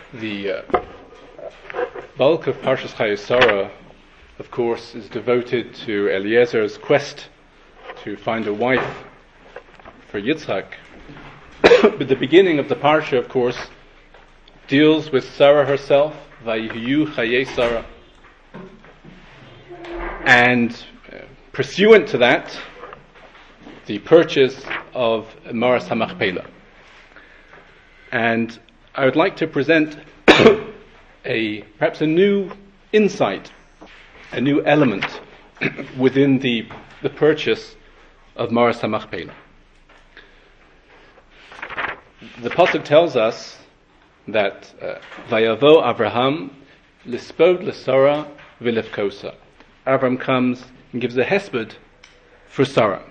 The bulk of Parshas Chayei Sarah, of course, is devoted to Eliezer's quest to find a wife for Yitzchak. But the beginning of the Parsha, of course, deals with Sarah herself, Vayihiyu Chayei Sarah. And pursuant to that, the purchase of Maras HaMachpelah. And I would like to present perhaps a new insight, a new element within the purchase of Maras HaMachpelah. The pasuk tells us that Vayavo Avraham lispod l'Sara v'lefkosa. Avram comes and gives a hesped for Sarah.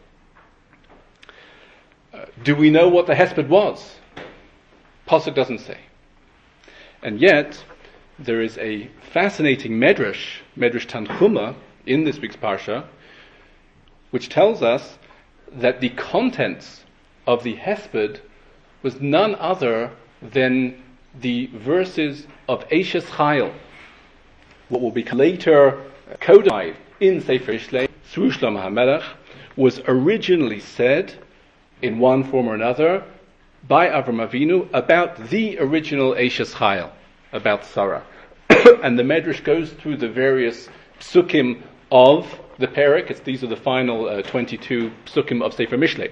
Do we know what the hesped was? Pasuk doesn't say. And yet, there is a fascinating Medrash Tanchuma, in this week's Parsha, which tells us that the contents of the hesped was none other than the verses of Eishes Chayil, what will be later codified in Sefer Mishlei through Shlomo HaMelech, was originally said in one form or another by Avram Avinu about the original Eishes Chayil, about Sarah. And the Medrash goes through the various psukim of the Perek. These are the final 22 psukim of Sefer Mishlei.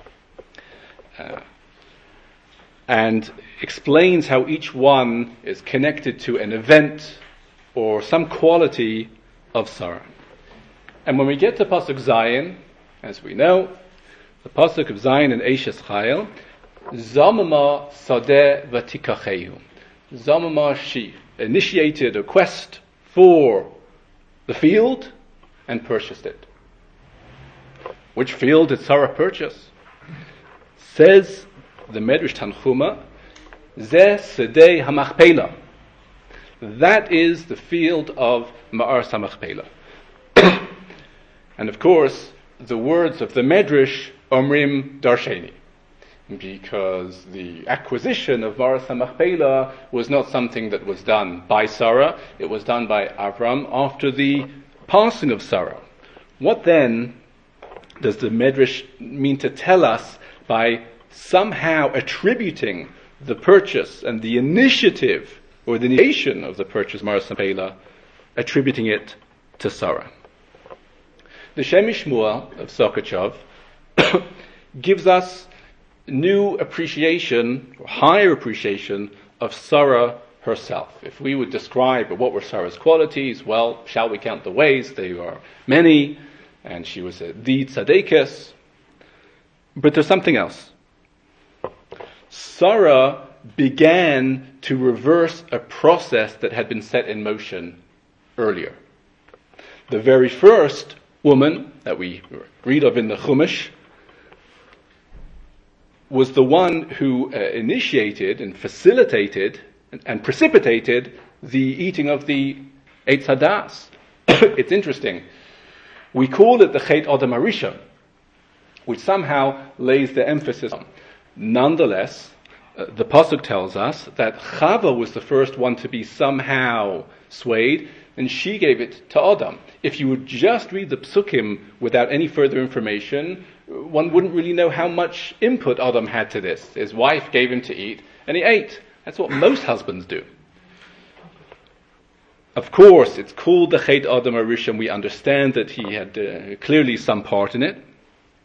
And explains how each one is connected to an event or some quality of Sarah. And when we get to Pasuk Zayin, as we know, the Pasuk of Zayin and Eishes Chayil, Zamama Sadeh Vatikachehu. Zamama, she initiated a quest for the field and purchased it. Which field did Sarah purchase? Says the Medrash Tanchuma, Zeh Sedei HaMachpelah. That is the field of Ma'aras HaMachpelah. And of course, the words of the Medrash Omrim Darsheni, because the acquisition of Maras HaMachpelah was not something that was done by Sarah, it was done by Avram after the passing of Sarah. What then does the Medrash mean to tell us by somehow attributing the purchase and the initiative or the initiation of the purchase, Maras HaMachpelah, attributing it to Sarah? The Shem MiShmuel of Sokachov gives us new appreciation, or higher appreciation, of Sarah herself. If we would describe what were Sarah's qualities, well, shall we count the ways? They are many, and she was the tzadekes. But there's something else. Sarah began to reverse a process that had been set in motion earlier. The very first woman that we read of in the Chumash was the one who initiated and facilitated and precipitated the eating of the Eitz Hadas. It's interesting. We call it the Chet Adam Harishon, which somehow lays the emphasis on. Nonetheless, the pasuk tells us that Chava was the first one to be somehow swayed, and she gave it to Adam. If you would just read the psukim without any further information, one wouldn't really know how much input Adam had to this. His wife gave him to eat, and he ate. That's what most husbands do. Of course, it's called the Chet Adam Harishon. We understand that he had clearly some part in it.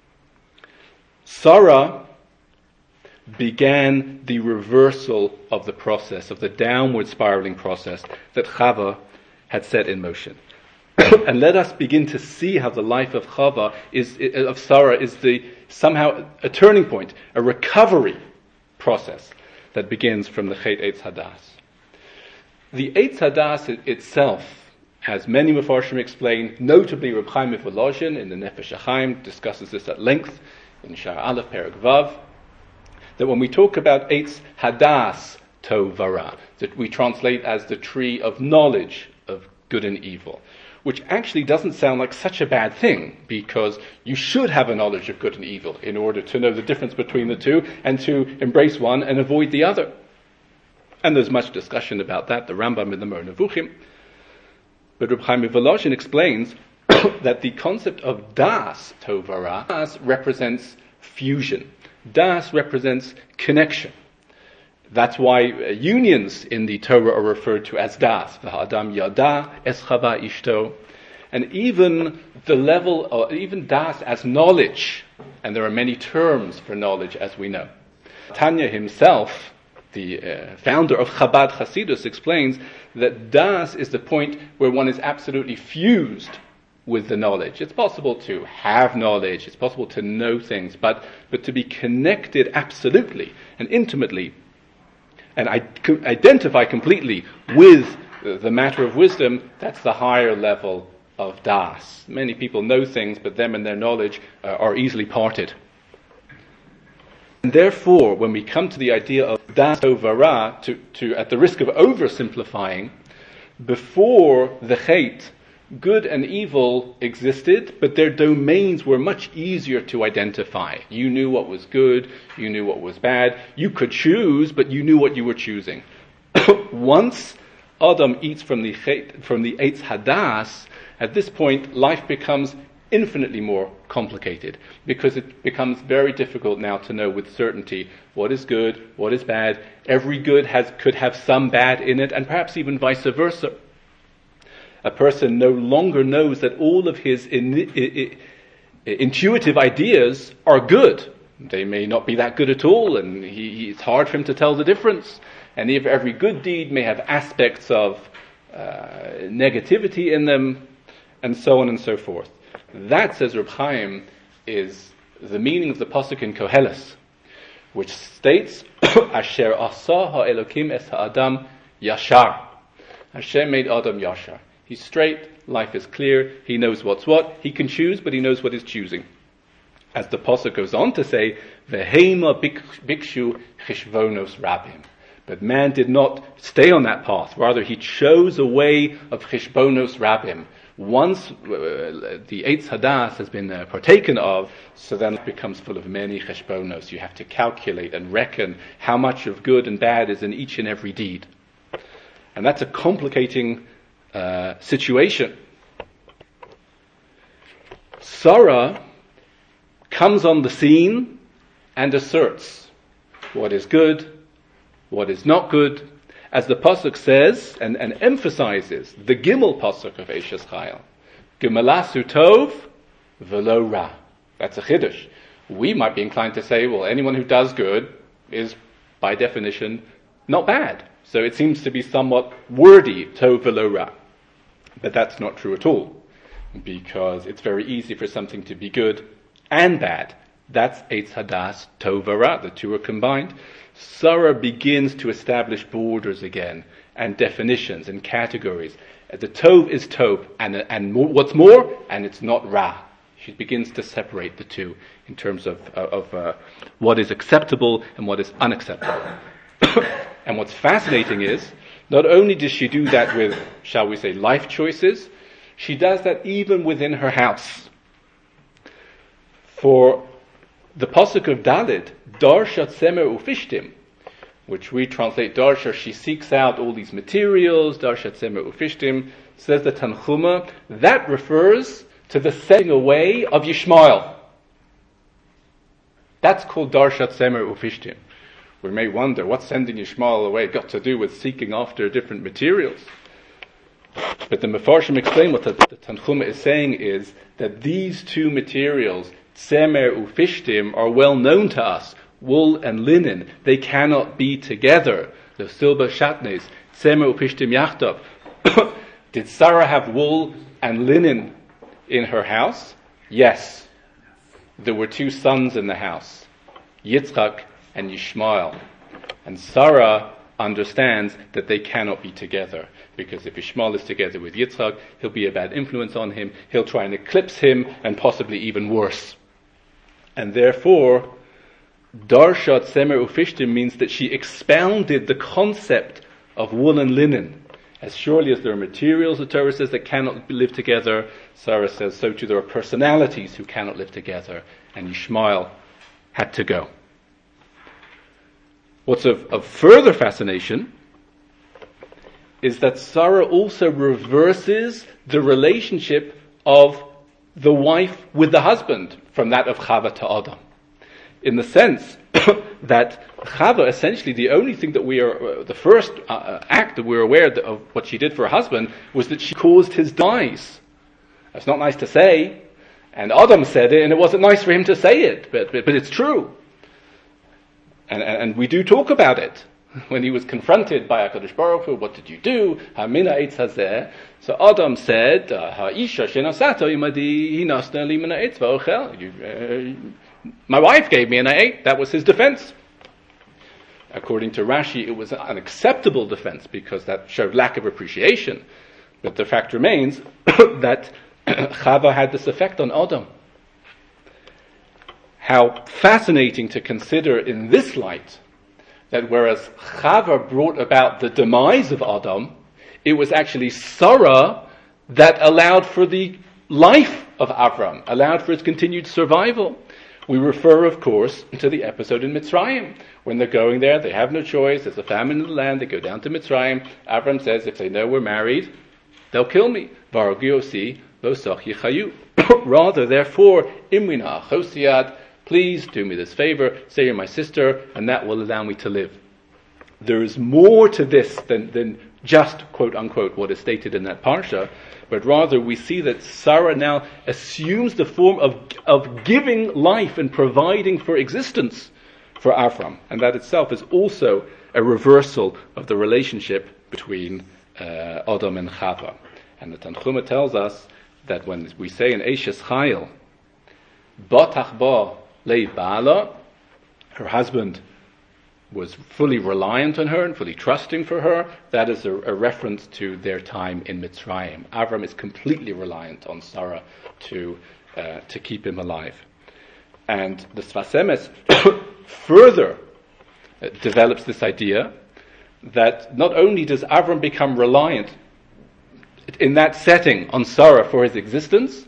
Sarah began the reversal of the process, of the downward spiraling process that Chava had set in motion. And let us begin to see how the life of Sarah is somehow a turning point, a recovery process that begins from the Chet Eitz Hadas. The Eitz Hadas itself, as many Mefarshim explain, notably Reb Chaim Volozhin in the Nefesh HaChaim discusses this at length in Sha'ar Aleph Perek Vav, that when we talk about Eitz Hadas Tovara, that we translate as the tree of knowledge of good and evil, which actually doesn't sound like such a bad thing, because you should have a knowledge of good and evil in order to know the difference between the two and to embrace one and avoid the other. And there's much discussion about that, the Rambam in the Moreh Nevuchim. But Reb Chaim Volozhin explains that the concept of das tovara, das represents fusion. Das represents connection. That's why unions in the Torah are referred to as das. V'ha'adam yada es chava ishto. And even the level of, even das as knowledge, and there are many terms for knowledge as we know. Tanya himself, the founder of Chabad Hasidus, explains that das is the point where one is absolutely fused with the knowledge. It's possible to have knowledge, it's possible to know things, but to be connected absolutely and intimately and identify completely with the matter of wisdom, that's the higher level of das. Many people know things, but them and their knowledge are easily parted. And therefore, when we come to the idea of das tovara, to at the risk of oversimplifying, before the Chet, good and evil existed, but their domains were much easier to identify. You knew what was good, you knew what was bad. You could choose, but you knew what you were choosing. Once Adam eats from the Eitz Hadas, at this point life becomes infinitely more complicated, because it becomes very difficult now to know with certainty what is good, what is bad. Every good could have some bad in it, and perhaps even vice versa. A person no longer knows that all of his intuitive ideas are good. They may not be that good at all, and it's hard for him to tell the difference. And if every good deed may have aspects of negativity in them, and so on and so forth. That, says Reb Chaim, is the meaning of the pasuk in Koheles, which states, Asher asa ha'elokim es ha'adam yashar. Hashem made Adam yashar. He's straight, life is clear, he knows what's what, he can choose, but he knows what he's choosing. As the pasuk goes on to say, Vehema bikshu chishvonos rabim. But man did not stay on that path, rather he chose a way of chishbonos rabim. Once the Eitz Hadas has been partaken of, so then it becomes full of many cheshbonos. You have to calculate and reckon how much of good and bad is in each and every deed. And that's a complicating situation. Sarah comes on the scene and asserts what is good, what is not good, as the pasuk says and emphasizes the Gimel pasuk of Eishes Chayil. Gemalasu tov velo ra. That's a chiddush. We might be inclined to say, well, anyone who does good is, by definition, not bad. So it seems to be somewhat wordy, tov velo ra. But that's not true at all, because it's very easy for something to be good and bad. That's Eitz Hadas, tov v'ra, the two are combined. Sarah begins to establish borders again, and definitions and categories. The tov is tov, and what's more, and it's not ra. She begins to separate the two in terms of what is acceptable and what is unacceptable. And what's fascinating is, not only does she do that with, shall we say, life choices, she does that even within her house. For the pasuk of Dalet, Darshat Semer Ufishtim, which we translate Darsha, she seeks out all these materials, Darshat Semer Ufishtim, says the Tanchuma, that refers to the setting away of Yishmael. That's called Darshat Semer Ufishtim. We may wonder, what's sending Yishmael away got to do with seeking after different materials? But the Mefarshim explain what the Tanchuma is saying is that these two materials, Tsemer Ufishtim, are well known to us. Wool and linen, they cannot be together. The Silba Shatnes, Tsemer Ufishtim Yachtav. Did Sarah have wool and linen in her house? Yes. There were two sons in the house, Yitzchak and Yishmael. And Sarah understands that they cannot be together, because if Yishmael is together with Yitzchak, he'll be a bad influence on him, he'll try and eclipse him, and possibly even worse. And therefore, Darshat Semer Ufishtim means that she expounded the concept of wool and linen. As surely as there are materials, the Torah says, that cannot live together, Sarah says, so too there are personalities who cannot live together, and Yishmael had to go. What's of further fascination is that Sarah also reverses the relationship of the wife with the husband from that of Chava to Adam. In the sense that Chava, essentially the only thing that the first act that we're aware of what she did for her husband was that she caused his demise. That's not nice to say, and Adam said it, and it wasn't nice for him to say it, but it's true. And we do talk about it. When he was confronted by HaKadosh Baruch Hu, what did you do? Hamina eitz hazeh. So Adam said, Ha'isha shenasato imadi hinasna li mina eitz va'ochel. My wife gave me and I ate. That was his defense. According to Rashi, it was an acceptable defense because that showed lack of appreciation. But the fact remains that Chava had this effect on Adam. How fascinating to consider in this light that whereas Chava brought about the demise of Adam, it was actually Sarah that allowed for the life of Avram, allowed for his continued survival. We refer, of course, to the episode in Mitzrayim. When they're going there, they have no choice. There's a famine in the land. They go down to Mitzrayim. Avram says, if they know we're married, they'll kill me. Varagiosi lo sach yichayu. Rather, therefore, imrina chosiad, please do me this favor, say you're my sister, and that will allow me to live. There is more to this than just, quote unquote, what is stated in that parsha, but rather we see that Sarah now assumes the form of giving life and providing for existence for Avram. And that itself is also a reversal of the relationship between Adam and Chava. And the Tanchuma tells us that when we say in Eishes Chayil, Batach ba lei ba'ala, her husband was fully reliant on her and fully trusting for her, that is a reference to their time in Mitzrayim. Avram is completely reliant on Sarah to keep him alive. And the Sfas Emes further develops this idea that not only does Avram become reliant in that setting on Sarah for his existence,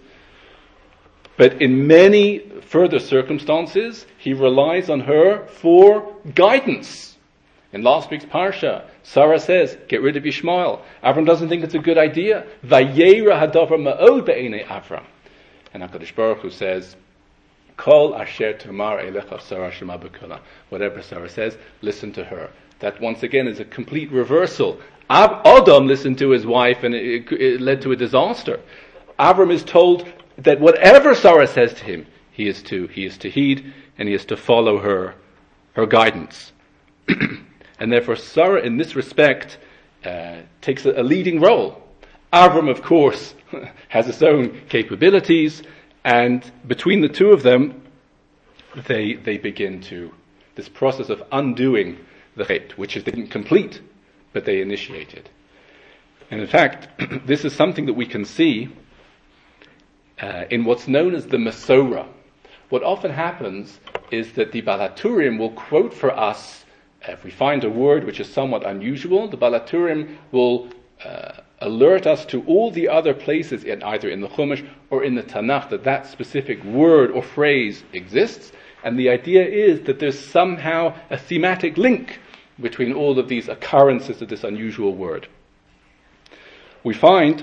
but in many further circumstances, he relies on her for guidance. In last week's Parsha, Sarah says, get rid of Yishmael. Avram doesn't think it's a good idea. Vayera hadavar ma'od be'enei Avram. And HaKadosh Baruch Hu says, Kol asher tomar elecha Sarah shema b'kola. Whatever Sarah says, listen to her. That once again is a complete reversal. Adam listened to his wife and it led to a disaster. Avram is told that whatever Sarah says to him, he is to heed and he is to follow her guidance. And therefore Sarah in this respect takes a leading role. Avram, of course, has his own capabilities, and between the two of them, they begin this process of undoing the chet, which they didn't complete, but they initiated. And in fact, this is something that we can see in what's known as the Masorah. What often happens is that the Balaturim will quote for us, if we find a word which is somewhat unusual, the Balaturim will alert us to all the other places, either in the Chumash or in the Tanakh, that specific word or phrase exists. And the idea is that there's somehow a thematic link between all of these occurrences of this unusual word. We find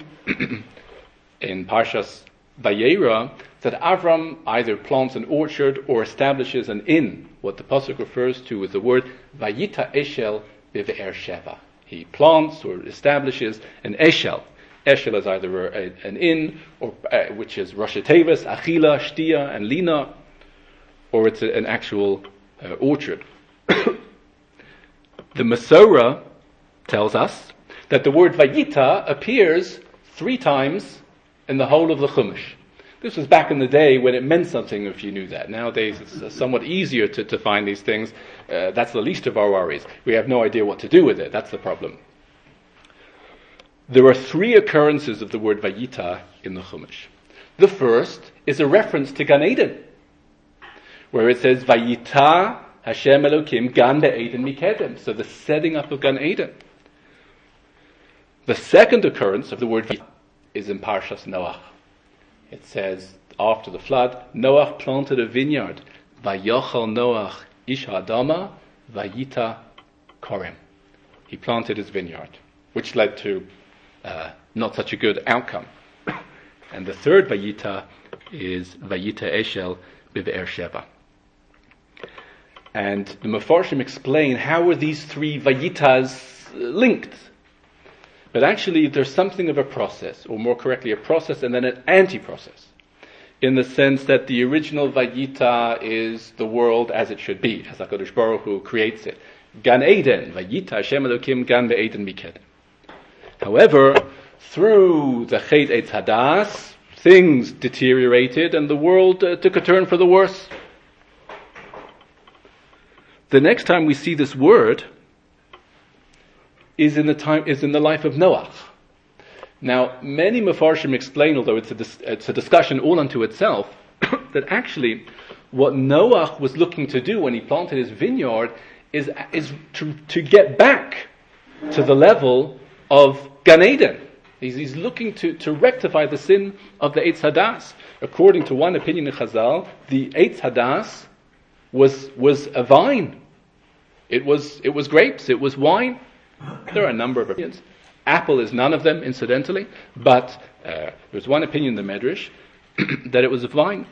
in Parshas Vayera that Avram either plants an orchard or establishes an inn, what the pasuk refers to with the word Vayita Eshel Be'er Sheva. He plants or establishes an Eshel. Eshel is either an inn, or which is Rosh Tevis, Achila, Shtia, and Lina, or it's an actual orchard. The Masorah tells us that the word Vayita appears 3 times in the whole of the Chumash. This was back in the day when it meant something, if you knew that. Nowadays it's somewhat easier to find these things. That's the least of our worries. We have no idea what to do with it. That's the problem. There are 3 occurrences of the word Vayita in the Chumash. The first is a reference to Gan Eden, where it says Vayita Hashem Elokim Gan Be'eden Mikedem. So the setting up of Gan Eden. The second occurrence of the word Vayita is in Parshas Noach. It says, after the flood, Noach planted a vineyard. Vayochal Noach ish ha'adama vayita korem. He planted his vineyard. which led to not such a good outcome. And the third Vayita is Vayita Eshel B'Be'er Sheva. And the Mefarshim explain how are these three Vayitas linked. But actually there's something of a process, or more correctly a process and then an anti-process, in the sense that the original Vayita is the world as it should be, as HaKadosh Baruch Hu creates it. Gan Eden, Vayita Hashem Elokim Gan Be'eden Mikedem. However, through the Chet Eitz Hadas, things deteriorated and the world took a turn for the worse. The next time we see this word is in the life of Noach. Now, many Mefarshim explain, although it's a discussion all unto itself, that actually what Noach was looking to do when he planted his vineyard is to get back to the level of Gan Eden. He's looking to rectify the sin of the Eitz Hadas. According to one opinion in Chazal, the Eitz Hadas was a vine. It was grapes. It was wine. There are a number of opinions. Apple is none of them, incidentally. But there's one opinion in the Medrash that it was a vine.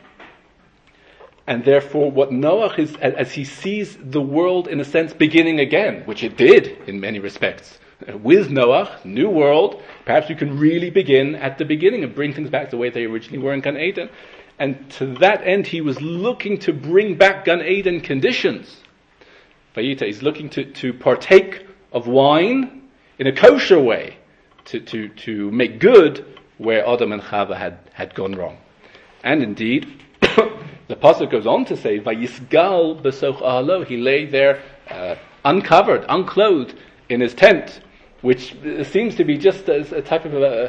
And therefore, what Noach is, as he sees the world in a sense beginning again, which it did in many respects, with Noach, new world, perhaps we can really begin at the beginning and bring things back the way they originally were in Gan Eden. And to that end, he was looking to bring back Gan Eden conditions. Vayita is looking to partake of wine in a kosher way, to make good where Adam and Chava had gone wrong. And indeed, the pasuk goes on to say, Vayisgal b'soch ahalo, he lay there uncovered, unclothed in his tent, which seems to be just as a type of a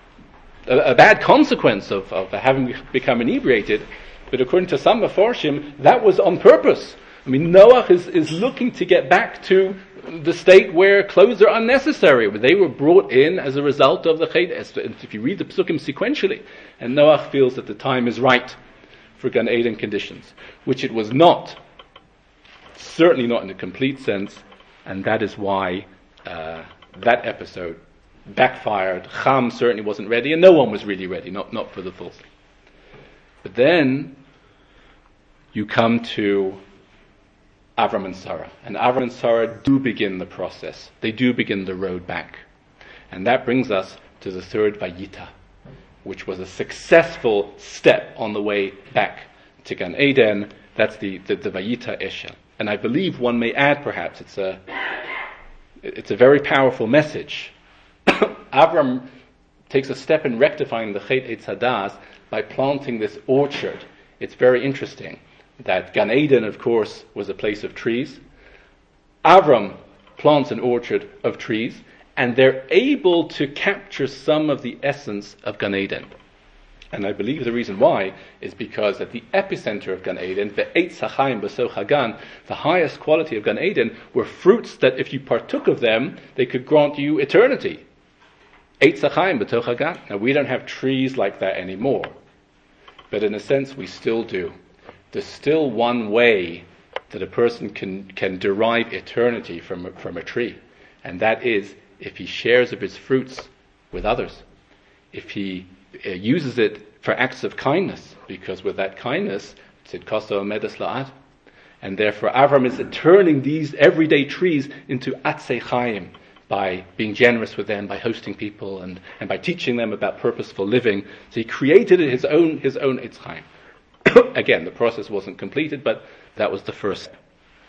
bad consequence of having become inebriated. But according to some Mefarshim, that was on purpose. I mean, Noach is looking to get back to the state where clothes are unnecessary. They were brought in as a result of the Chet. If you read the Psukim sequentially, and Noach feels that the time is right for Gan Eden conditions, which it was not. Certainly not in a complete sense, and that is why that episode backfired. Cham certainly wasn't ready, and no one was really ready, not for the full thing. But then you come to Avram and Sarah. And Avram and Sarah do begin the process. They do begin the road back. And that brings us to the third Vayita, which was a successful step on the way back to Gan Eden. That's the Vayita Eshel. And I believe one may add, perhaps, it's a very powerful message. Avram takes a step in rectifying the Chet Eitz Hadas by planting this orchard. It's very interesting that Gan Eden, of course, was a place of trees. Avram plants an orchard of trees, and they're able to capture some of the essence of Gan Eden. And I believe the reason why is because at the epicenter of Gan Eden, the Eitz HaChaim B'Soch HaGan, the highest quality of Gan Eden, were fruits that if you partook of them, they could grant you eternity. Eitz HaChaim B'Soch HaGan. Now, we don't have trees like that anymore, but in a sense we still do. There's still one way that a person can derive eternity from a tree, and that is if he shares of his fruits with others. If he uses it for acts of kindness, because with that kindness, tzidkaso medes la'ad. And therefore Avram is turning these everyday trees into atzei chaim by being generous with them, by hosting people, and by teaching them about purposeful living. So he created his own Eitz Chaim. Again, the process wasn't completed, but that was the first step.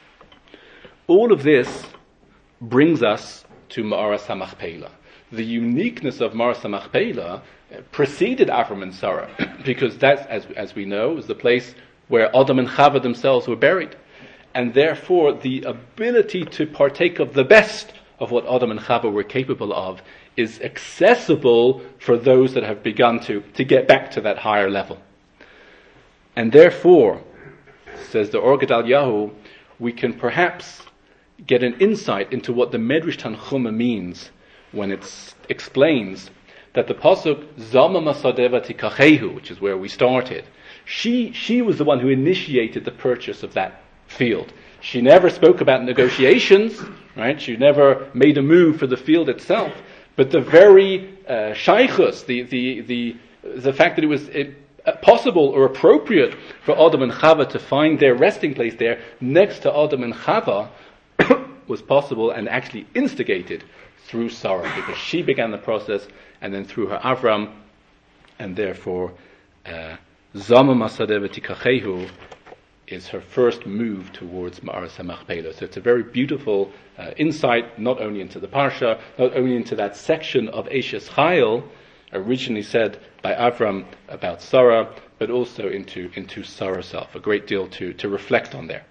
All of this brings us to Ma'aras HaMachpelah. The uniqueness of Ma'aras HaMachpelah preceded Avram and Sarah, because that's, as we know, is the place where Adam and Chava themselves were buried. And therefore, the ability to partake of the best of what Adam and Chava were capable of is accessible for those that have begun to get back to that higher level. And therefore, says the Or Gedal Yahu, we can perhaps get an insight into what the Medrash Tanchuma means when it explains that the pasuk Zama Masadeva Tikachehu, which is where we started, she was the one who initiated the purchase of that field. She never spoke about negotiations, right? She never made a move for the field itself, But the very shaychus, the fact that it was possible or appropriate for Adam and Chava to find their resting place there next to Adam and Chava was possible and actually instigated through Sarah, because she began the process, and then through her Avram, and therefore Zama Masadeh V'Tikachehu is her first move towards Ma'aras HaMachpelah. So it's a very beautiful insight, not only into the Parsha, not only into that section of Eshes Chayil, originally said by Avram about Sarah, but also into Sarah herself. A great deal to reflect on there.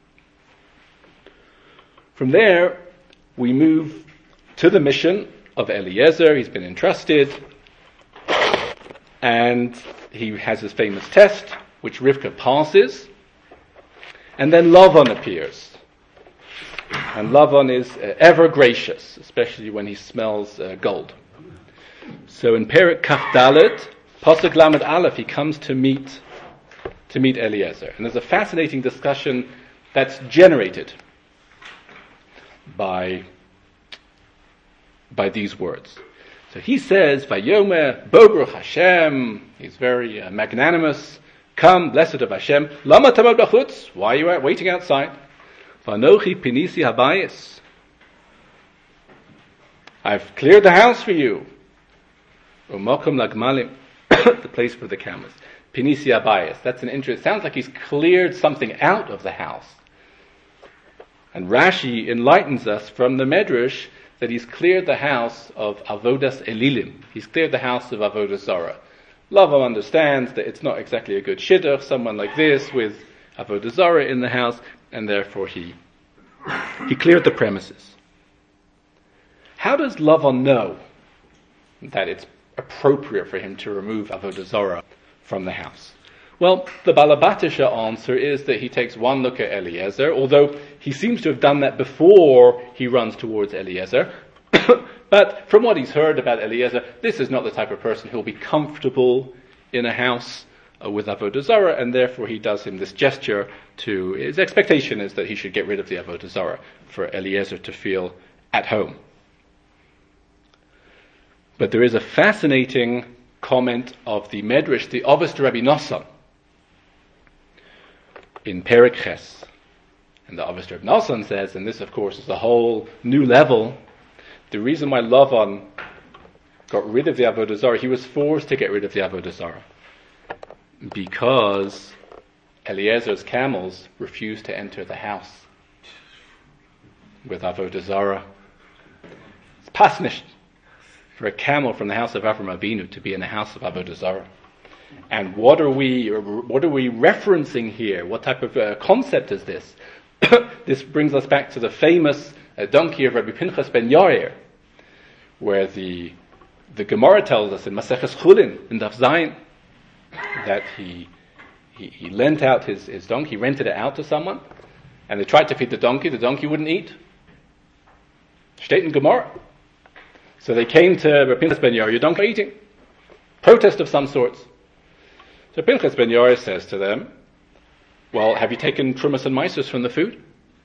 From there, we move to the mission of Eliezer. He's been entrusted, and he has his famous test, which Rivka passes, and then Lavan appears. And Lavan is ever gracious, especially when he smells gold. So in Perek Kaf Dalet, Pasuk Lamed Aleph, he comes to meet Eliezer. And there's a fascinating discussion that's generated by these words. So he says, Vayomer Bobaruch Hashem, he's very magnanimous, come, blessed of Hashem, Lama tamod b'chutz, why are you waiting outside? Vanochi pinisi habayis, I've cleared the house for you. Umakom lagmalim, the place for the camels. Pinisi habayis, that's an interest. It sounds like he's cleared something out of the house. And Rashi enlightens us from the Medrash that he's cleared the house of Avodas Elilim. He's cleared the house of Avodah Zarah. Lavan understands that it's not exactly a good shidduch, someone like this with Avodah Zarah in the house, and therefore he cleared the premises. How does Lavan know that it's appropriate for him to remove Avodah Zarah from the house? Well, the Balabatisha answer is that he takes one look at Eliezer, although he seems to have done that before he runs towards Eliezer. But from what he's heard about Eliezer, this is not the type of person who'll be comfortable in a house with Avodah Zarah, and therefore he does him this gesture to, his expectation is that he should get rid of the Avodah Zarah for Eliezer to feel at home. But there is a fascinating comment of the Medrash, the Avos de Rabbi Nosson, in Perek Ches. And the Avos de Rabbi Nosson says, and this of course is a whole new level, the reason why Lavan got rid of the Avodah Zarah, he was forced to get rid of the Avodah Zarah, because Eliezer's camels refused to enter the house with Avodah Zarah. It's pasnish for a camel from the house of Avram Avinu to be in the house of Avodah Zarah. And what are we referencing here? What type of concept is this? This brings us back to the famous donkey of Rabbi Pinchas ben Yair, where the Gemara tells us in Maseches Chulin, in Daf Zayin, that he lent out his donkey, rented it out to someone, and they tried to feed the donkey wouldn't eat. Steht in Gemara. So they came to Rabbi Pinchas ben Yair, your donkey eating. Protest of some sorts. So Pinchas ben Yair says to them, well, have you taken Trumas and Mises from the food?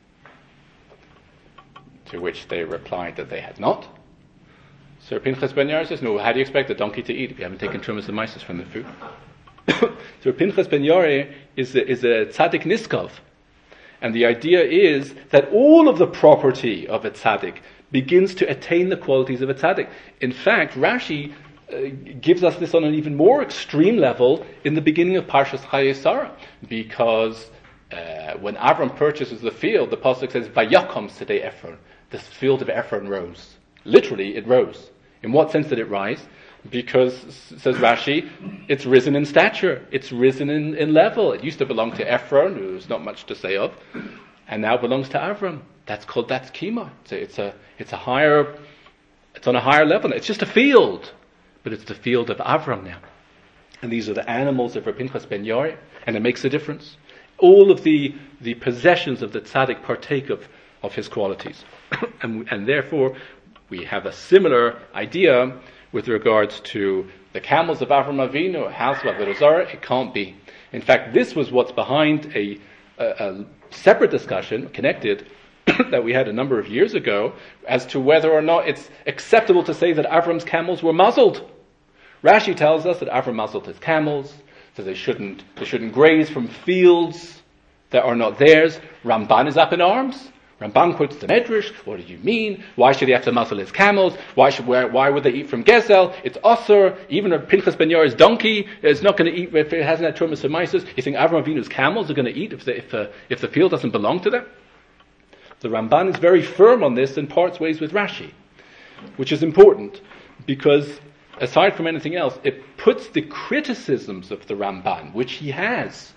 To which they replied that they had not. So Pinchas ben Yair says, no, how do you expect the donkey to eat if you haven't taken Trumas and Mises from the food? So Pinchas ben Yair is a tzaddik niskov. And the idea is that all of the property of a tzaddik begins to attain the qualities of a tzaddik. In fact, Rashi gives us this on an even more extreme level in the beginning of Parshas Chayei Sarah, because when Avram purchases the field, the pasuk says, "Vayakom Sedei Ephron." The field of Ephron rose. Literally, it rose. In what sense did it rise? Because, says Rashi, it's risen in stature. It's risen in level. It used to belong to Ephron, who was not much to say of, and now belongs to Avram. That's Kima. It's on a higher level. It's just a field, but it's the field of Avram now. And these are the animals of Rabbi Pinchas ben Yair, and it makes a difference. All of the possessions of the tzaddik partake of his qualities. and therefore, we have a similar idea with regards to the camels of Avram Avinu, a house of Avodah Zarah. It can't be. In fact, this was what's behind a separate discussion, connected, that we had a number of years ago as to whether or not it's acceptable to say that Avram's camels were muzzled. Rashi tells us that Avram muzzled his camels, so they shouldn't graze from fields that are not theirs. Ramban is up in arms. Ramban quotes the Medrash. What do you mean? Why should he have to muzzle his camels? Why would they eat from Gezel? It's Osir. Even if Pinchas ben Yair's donkey is not going to eat if it hasn't had Trumas Semaisis. You think Avram Avinu's camels are going to eat if the field doesn't belong to them? The Ramban is very firm on this and parts ways with Rashi, which is important because, aside from anything else, it puts the criticisms of the Ramban, which he has,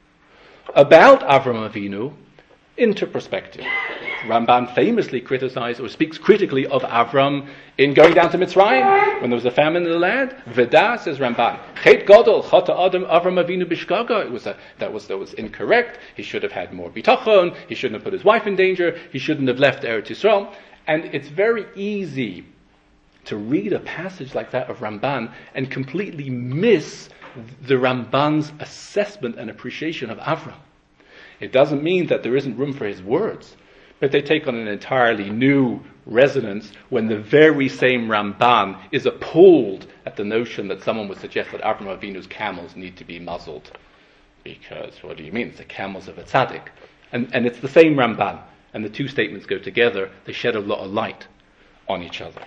about Avram Avinu into perspective. Ramban famously criticized or speaks critically of Avram in going down to Mitzrayim when there was a famine in the land. Veda, says Ramban, Chet Gadol Chata Adam Avram Avinu Bishkaga. That was incorrect. He should have had more bitachon. He shouldn't have put his wife in danger. He shouldn't have left Eretz Yisrael. And it's very easy to read a passage like that of Ramban and completely miss the Ramban's assessment and appreciation of Avram. It doesn't mean that there isn't room for his words, but they take on an entirely new resonance when the very same Ramban is appalled at the notion that someone would suggest that Avram Avinu's camels need to be muzzled. Because, what do you mean? It's the camels of a tzaddik. And it's the same Ramban. And the two statements go together. They shed a lot of light on each other.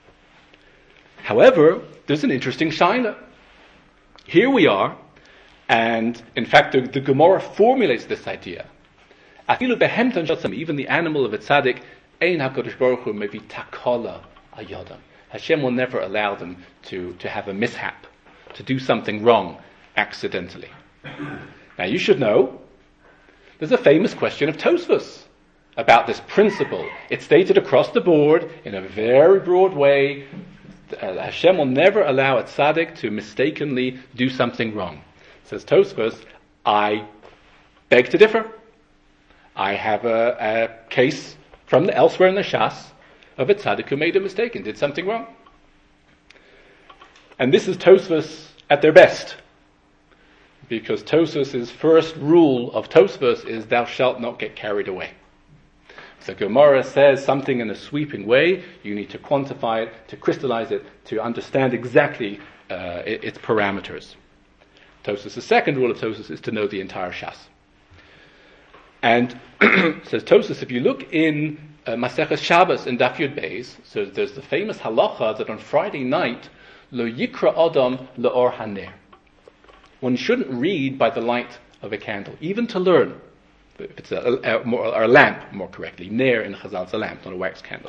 However, there's an interesting shaila. Here we are, and in fact the Gemara formulates this idea. Even the animal of a tzaddik, ein HaKadosh Baruch Hu maybe takala ayadam. Hashem will never allow them to have a mishap, to do something wrong accidentally. Now you should know, there's a famous question of Tosfos about this principle. It's stated across the board in a very broad way. Hashem will never allow a tzaddik to mistakenly do something wrong. Says Tosfos, I beg to differ. I have a case from elsewhere in the Shas of a tzaddik who made a mistake and did something wrong. And this is Tosfos at their best. Because Tosfos' first rule of Tosfos is thou shalt not get carried away. So Gemara says something in a sweeping way, you need to quantify it, to crystallize it, to understand exactly its parameters. Tosfos' second rule of Tosfos is to know the entire Shas. And says Tosfos, if you look in Maseches Shabbos in Daf Yud Beis, so there's the famous halacha that on Friday night, lo yikra adam le'or haner. One shouldn't read by the light of a candle, even to learn. If it's a lamp, more correctly. Ner in Chazal is a lamp, not a wax candle.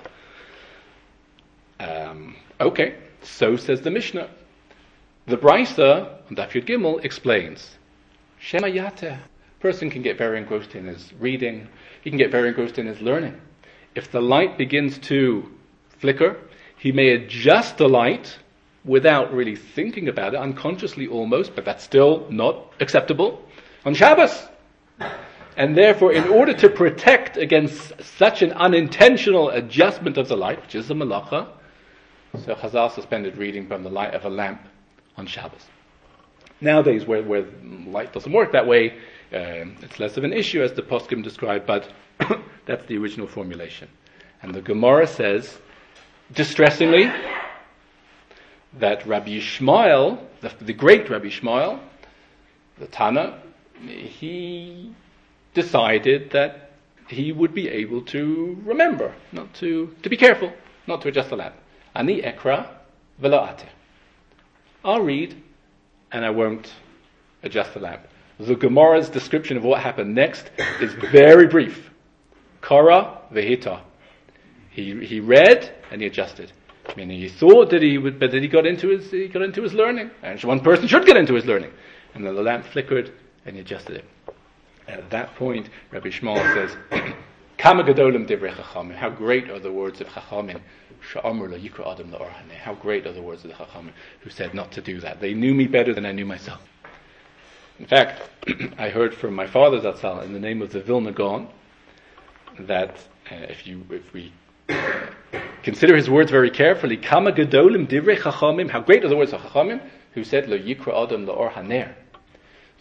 Okay, so says the Mishnah. The Brisa, on Daf Yud Gimel, explains, Shema Yateh. Person can get very engrossed in his reading. He can get very engrossed in his learning. If the light begins to flicker, he may adjust the light without really thinking about it, unconsciously almost, but that's still not acceptable on Shabbos. And therefore, in order to protect against such an unintentional adjustment of the light, which is a malacha, so Chazal suspended reading from the light of a lamp on Shabbos. Nowadays, where light doesn't work that way, it's less of an issue, as the poskim describe, but that's the original formulation. And the Gemara says, distressingly, that Rabbi Yishmael, the great Rabbi Yishmael, the Tana, he decided that he would be able to remember, not to be careful, not to adjust the lamp. Ani ekra v'lo ateh. I'll read, and I won't adjust the lamp. The Gemara's description of what happened next is very brief. Kara v'hita. He read and he adjusted. Meaning he thought that he would, but then he got into his learning. And one person should get into his learning. And then the lamp flickered and he adjusted it. And at that point, Rabbi Yishmael says, Kama gadolim divrei chachamim. How great are the words of chachamim. Sha'amur lo yikra adam le'or haneh. How great are the words of the chachamim who said not to do that. They knew me better than I knew myself. In fact, I heard from my father Zatzal in the name of the Vilna Gaon that if we consider his words very carefully, Kama gadolim divrei chachamim. How great are the words of chachamim who said lo yikra adam le'or haner.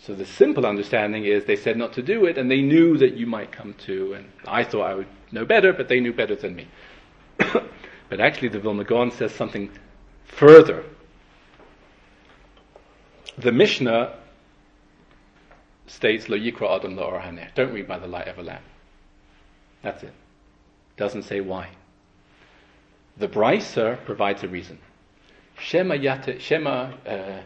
So the simple understanding is they said not to do it, and they knew that you might come to, and I thought I would know better, but they knew better than me. But actually the Vilna Gaon says something further. The Mishnah states, Lo yikra adam la'or haneh. Don't read by the light of a lamp. That's it. Doesn't say why. The Brisa provides a reason. Shema yatavikum.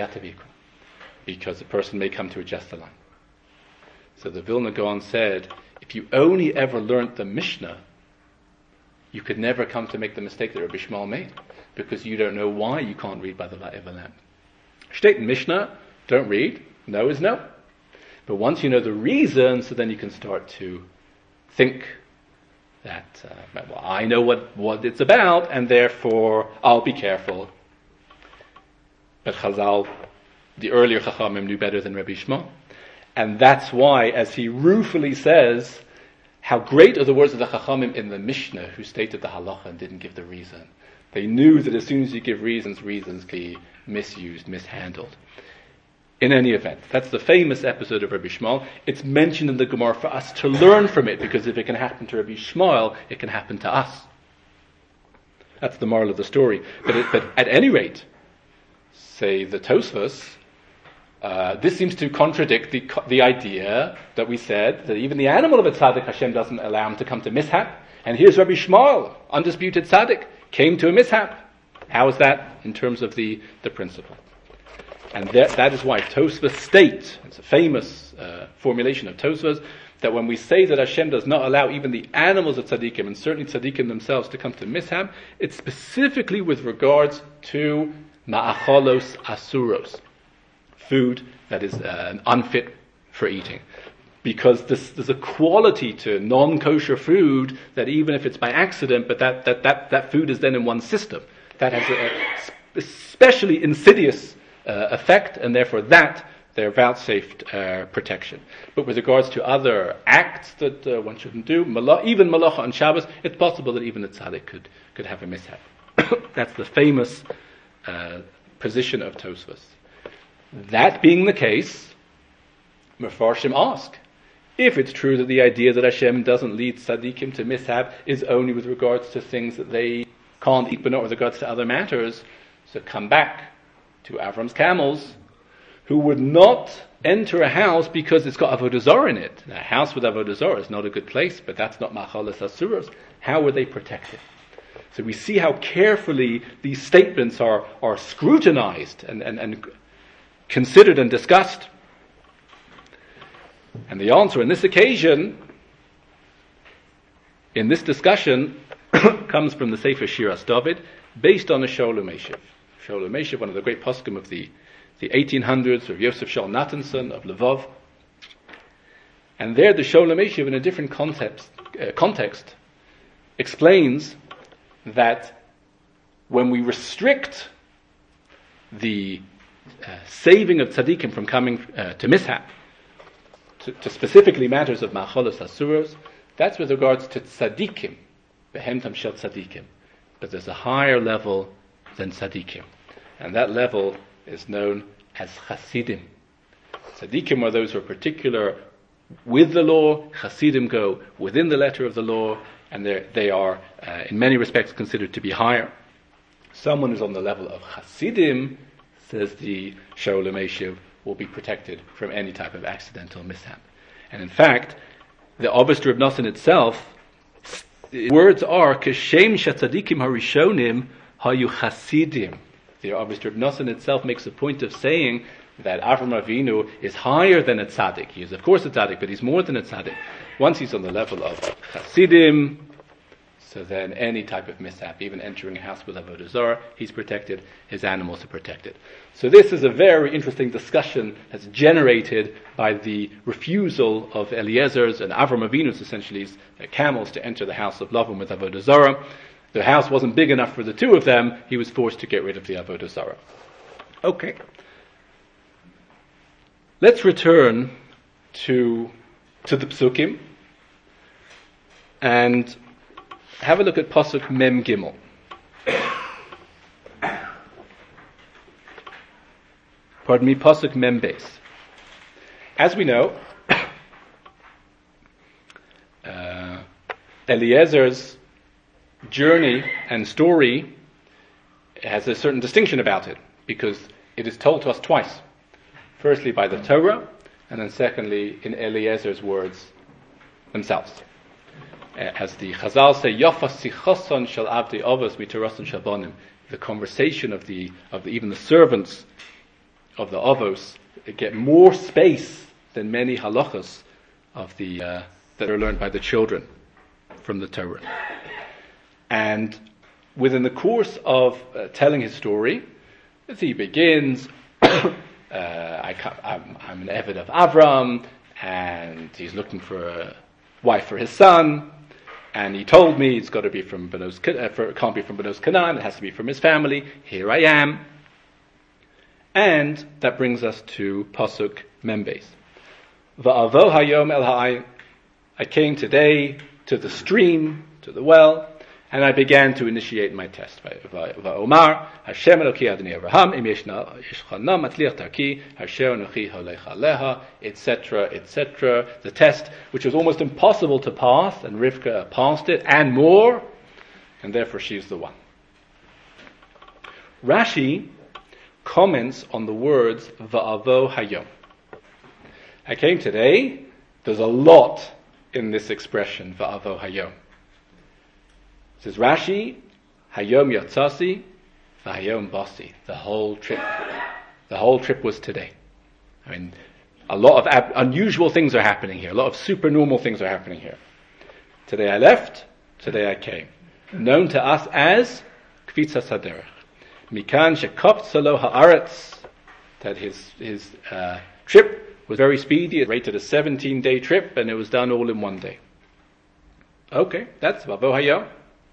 Because a person may come to adjust the line. So the Vilna Gaon said, if you only ever learnt the Mishnah, you could never come to make the mistake that Rabbi Shmuel made, because you don't know why you can't read by the light of a lamp. Steht in Mishnah, don't read, no is no. But once you know the reason, so then you can start to think that, well, I know what it's about, and therefore I'll be careful. But Chazal, the earlier Chachamim, knew better than Rabbi Shmuel. And that's why, as he ruefully says, how great are the words of the Chachamim in the Mishnah who stated the halacha and didn't give the reason. They knew that as soon as you give reasons can be misused, mishandled. In any event, that's the famous episode of Rabbi Shmuel. It's mentioned in the Gemara for us to learn from it, because if it can happen to Rabbi Shmuel, it can happen to us. That's the moral of the story. But at any rate, say the Tosfos, this seems to contradict the idea that we said that even the animal of a tzaddik, Hashem doesn't allow him to come to mishap. And here's Rabbi Shmuel, undisputed tzaddik, came to a mishap. How is that in terms of the principle? And that is why Tosfos state, it's a famous formulation of Tosfos, that when we say that Hashem does not allow even the animals of tzaddikim, and certainly tzaddikim themselves, to come to mishap, it's specifically with regards to ma'acholos asuros, food that is unfit for eating. Because there's a quality to non-kosher food that even if it's by accident, but that food is then in one's system, that has a especially insidious effect, and therefore that they're vouchsafed protection. But with regards to other acts that one shouldn't do, even malacha on Shabbos, it's possible that even a tzaddik could have a mishap. That's the famous position of Tosfos. That being the case, Mefarshim ask, if it's true that the idea that Hashem doesn't lead tzaddikim to mishap is only with regards to things that they can't eat, but not with regards to other matters, so come back to Avram's camels, who would not enter a house because it's got Avodah Zarah in it. Now, a house with Avodah Zarah is not a good place, but that's not Machalas Asuros. How were they protected? So we see how carefully these statements are scrutinized and considered and discussed. And the answer on this occasion, in this discussion, comes from the Sefer Shiras David, based on the Sholem Eshev. Sholem Eshev, one of the great poskim of the 1800s, of Yosef Shaul Nathanson of Lvov. And there the Sholem Eshev, in a different context, explains that when we restrict the saving of tzaddikim from coming to mishap, to specifically matters of ma'acholos asuros, that's with regards to tzaddikim, behemtam shel tzaddikim. But there's a higher level than tzaddikim. And that level is known as chasidim. Tzaddikim are those who are particular with the law. Chasidim go within the letter of the law, and they are, in many respects, considered to be higher. Someone who's on the level of chasidim, says the Sholem Eshev, will be protected from any type of accidental mishap. And in fact, the Avos Reb Nosson itself, the words are, Keshem shetzadikim harishonim hayu chasidim. The Avos Reb Nosson itself makes a point of saying that Avram Avinu is higher than a tzaddik. He is of course a tzaddik, but he's more than a tzaddik. Once he's on the level of chasidim, so then any type of mishap, even entering a house with Avodah Zarah, he's protected, his animals are protected. So this is a very interesting discussion that's generated by the refusal of Eliezer's and Avram Avinu's, essentially, camels to enter the house of Lavan with Avodah Zarah. The house wasn't big enough for the two of them, he was forced to get rid of the Avodah Zarah. Okay. Let's return to the Psukim and have a look at Pasuk Mem Gimel. Pardon me, Pasuk Mem Beis. As we know, Eliezer's journey and story has a certain distinction about it, because it is told to us twice. Firstly by the Torah, and then secondly in Eliezer's words themselves. As the Chazal say, Yafas sichason shel avdei avos mitarason shel banim. The conversation of even the servants of the avos get more space than many halachas of the that are learned by the children from the Torah. And within the course of telling his story, as he begins, I'm an Eved of Avram, and he's looking for a wife for his son, and he told me it's got to be from it can't be from Benos Canaan, it has to be from his family. Here I am. And that brings us to Pasuk Membeis. Va'avo hayom el ha'ayin. I came today to the stream, to the well, and I began to initiate my test. Va'omar, Hashem Eloki Adonai Avraham, im yeshna matliach tarki, Hashem Anochi holech aleha, etc., etc. The test, which was almost impossible to pass, and Rivka passed it, and more, and therefore she's the one. Rashi comments on the words Va'avo hayom. I came today. There's a lot in this expression, Va'avo hayom. Says Rashi, Hayom Yatsasi, V'Hayom Basi. The whole trip was today. I mean, a lot of unusual things are happening here. A lot of supernormal things are happening here. Today I left, today I came. Known to us as Kvitzas Haderech. Mikan Shekop Salo Haaretz. That his trip was very speedy. It rated a 17-day trip, and it was done all in one day. Okay, that's Va'avo Hayom.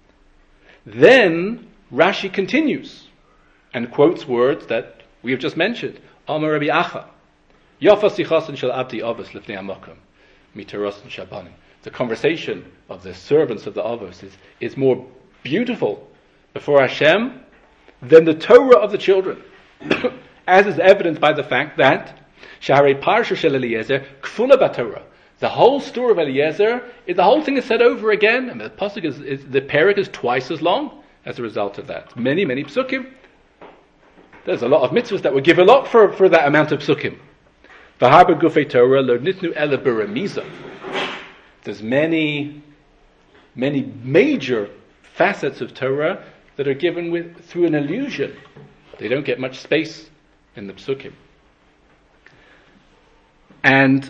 Then Rashi continues and quotes words that we have just mentioned. Amar Rabbi Acha, Yafa sichasan shel abdi avos lifnei hamakam, mitarosan shabanim. The conversation of the servants of the avos is more beautiful before Hashem than the Torah of the children, as is evidenced by the fact that Shaharei Parsha shel Eliezer kfula b'Torah. The whole story of Eliezer, the whole thing is said over again, and the pasuk the perek is twice as long as a result of that. Many, many psukim. There's a lot of mitzvahs that would give a lot for that amount of psukim. V'harba gufei Torah lo nitnu ela b'remiza. There's many, many major facets of Torah that are given through an illusion. They don't get much space in the psukim. And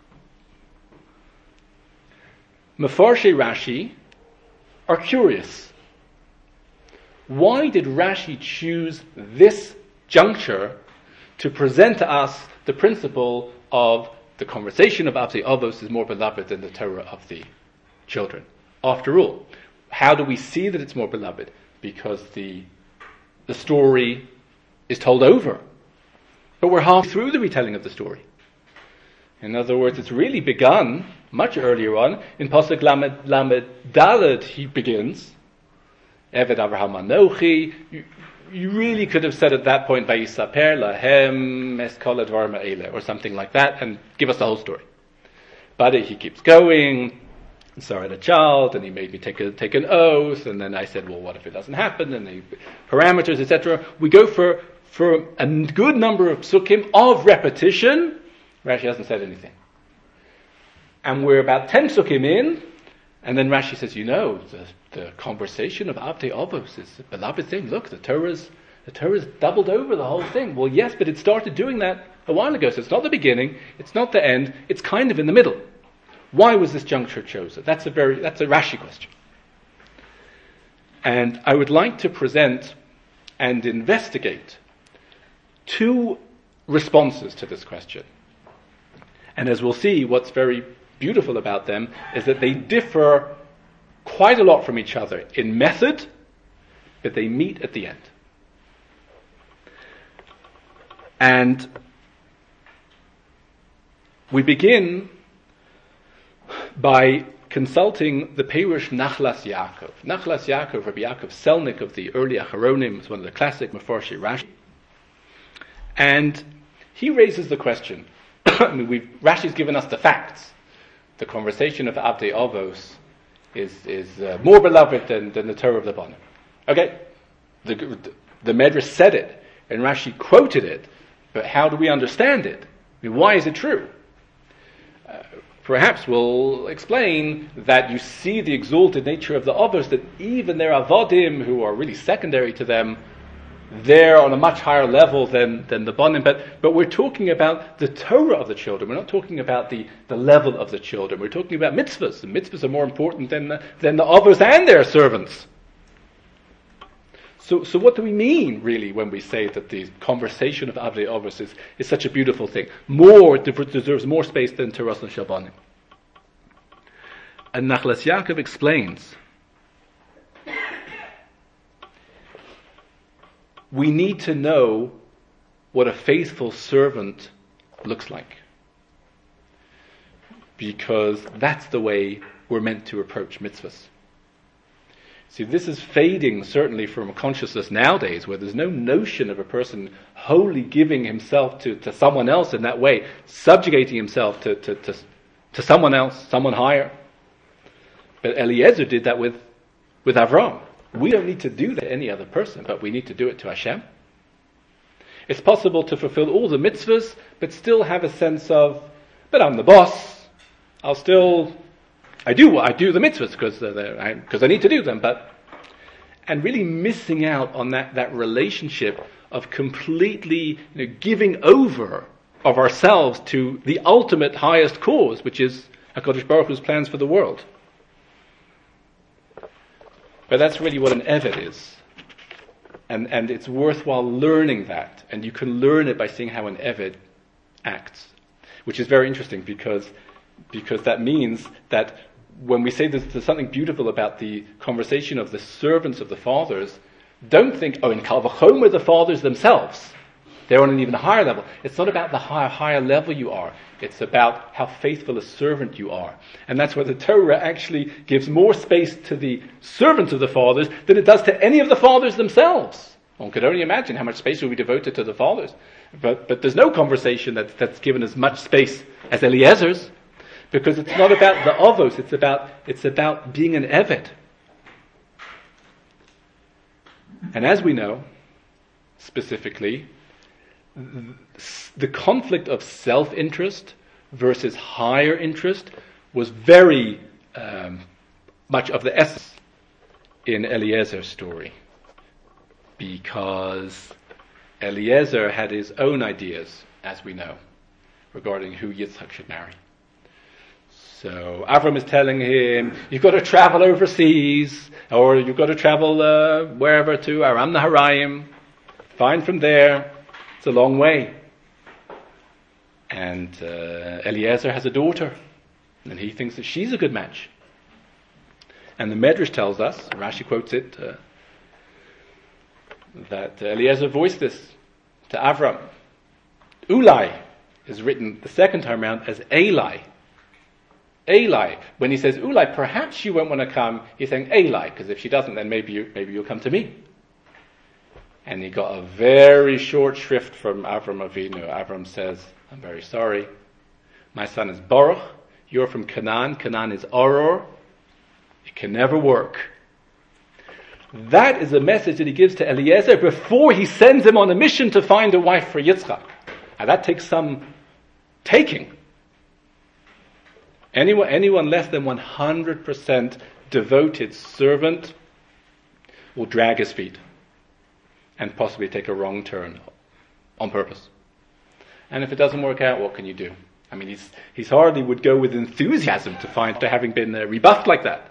Mefarshei Rashi are curious. Why did Rashi choose this juncture to present to us the principle of the conversation of Avdei Avos is more beloved than the Torah of the children? After all, how do we see that it's more beloved? Because the story is told over. But we're half through the retelling of the story. In other words, it's really begun much earlier on. In Pasuk Lamed Daled, he begins, Eved Avraham Anochi. You really could have said at that point, Vayisaper lahem es kol advarim ha'eleh, or something like that, and give us the whole story. But he keeps going. Sarah had a child, and he made me take an oath, and then I said, well, what if it doesn't happen? And the parameters, etc. We go for a good number of psukim of repetition. Rashi hasn't said anything. And we're about 10 psukim in, and then Rashi says, the conversation of Avdei Avos is a beloved thing. Look, the Torah's doubled over the whole thing. Well, yes, but it started doing that a while ago, so it's not the beginning, it's not the end, it's kind of in the middle. Why was this juncture chosen? That's a Rashi question. And I would like to present and investigate two responses to this question. And as we'll see, what's very beautiful about them is that they differ quite a lot from each other in method, but they meet at the end. And we begin by consulting the Perush Nachlas Yaakov. Nachlas Yaakov, Rabbi Yaakov Selnik of the early Acharonim, is one of the classic Mefarshei Rashi. And he raises the question, Rashi's given us the facts. The conversation of Avdei Avos is more beloved than the Torah of the Banim. Okay, the Medrash said it, and Rashi quoted it, but how do we understand it? Why is it true? Perhaps we'll explain that you see the exalted nature of the Avos, that even their Avodim, who are really secondary to them, they're on a much higher level than the Banim, but we're talking about the Torah of the children. We're not talking about the level of the children. We're talking about mitzvahs. And mitzvahs are more important than the Avos and their servants. So what do we mean, really, when we say that the conversation of Avdei Avos is such a beautiful thing? It deserves more space than Teras and Shalbanim. And Nachlas Yaakov explains, we need to know what a faithful servant looks like. Because that's the way we're meant to approach mitzvahs. See, this is fading certainly from a consciousness nowadays where there's no notion of a person wholly giving himself to someone else in that way, subjugating himself to someone else, someone higher. But Eliezer did that with Avram. We don't need to do that to any other person, but we need to do it to Hashem. It's possible to fulfill all the mitzvahs, but still have a sense of, but I'm the boss. I do the mitzvahs because I need to do them, and really missing out on that relationship of completely giving over of ourselves to the ultimate highest cause, which is HaKadosh Baruch Hu's plans for the world. But that's really what an Eved is. And it's worthwhile learning that. And you can learn it by seeing how an Eved acts. Which is very interesting because that means that when we say there's something beautiful about the conversation of the servants of the fathers, don't think, in Kal Vachomer the fathers themselves. They're on an even higher level. It's not about the higher level you are. It's about how faithful a servant you are. And that's where the Torah actually gives more space to the servants of the fathers than it does to any of the fathers themselves. One could only imagine how much space will be devoted to the fathers. But there's no conversation that's given as much space as Eliezer's, because it's not about the Avos, it's about being an Eved. And as we know, specifically, the conflict of self-interest versus higher interest was very much of the essence in Eliezer's story, because Eliezer had his own ideas, as we know, regarding who Yitzchak should marry. So Avram is telling him, you've got to travel overseas, or you've got to travel wherever to Aram Naharaim, find from there. It's a long way. And Eliezer has a daughter, and he thinks that she's a good match. And the Medrash tells us, Rashi quotes it, that Eliezer voiced this to Avram. Ulai is written the second time around as Eli. Eli. When he says Ulai, perhaps she won't want to come, he's saying Eli, because if she doesn't, then maybe you'll come to me. And he got a very short shrift from Avram Avinu. Avram says, I'm very sorry. My son is Baruch. You're from Canaan. Canaan is Aror. It can never work. That is a message that he gives to Eliezer before he sends him on a mission to find a wife for Yitzchak. And that takes some taking. Anyone less than 100% devoted servant will drag his feet and possibly take a wrong turn on purpose. And if it doesn't work out, what can you do? I mean, he's hardly would go with enthusiasm to having been rebuffed like that.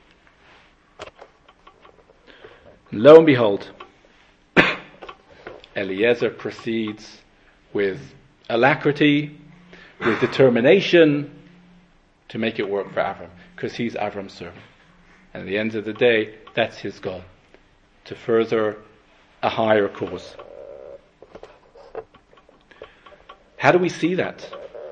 Lo and behold, Eliezer proceeds with alacrity, with determination to make it work for Avram, because he's Avram's servant. And at the end of the day, that's his goal, to further a higher cause. How do we see that?